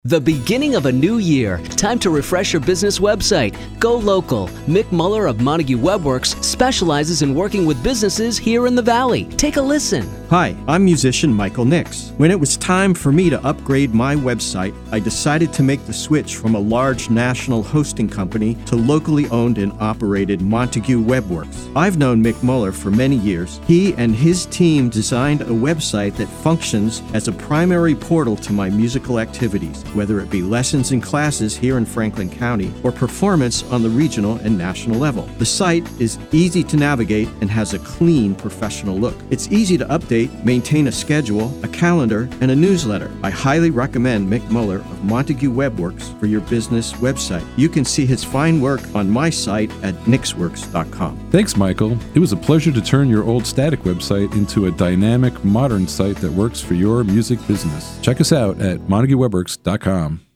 The beginning of a new year. Time to refresh your business website. Go local. Mick Muller of Montague WebWorks specializes in working with businesses here in the Valley. Take a listen. Hi, I'm musician Michael Nix. When it was time for me to upgrade my website, I decided to make the switch from a large national hosting company to locally owned and operated Montague WebWorks. I've known Mick Muller for many years. He and his team designed a website that functions as a primary portal to my musical activities, whether it be lessons and classes here in Franklin County or performance on the regional and national level. The site is easy to navigate and has a clean, professional look. It's easy to update, maintain a schedule, a calendar, and a newsletter. I highly recommend Mick Muller of Montague WebWorks for your business website. You can see his fine work on my site at nixworks.com. Thanks, Michael. It was a pleasure to turn your old static website into a dynamic, modern site that works for your music business. Check us out at montaguewebworks.com.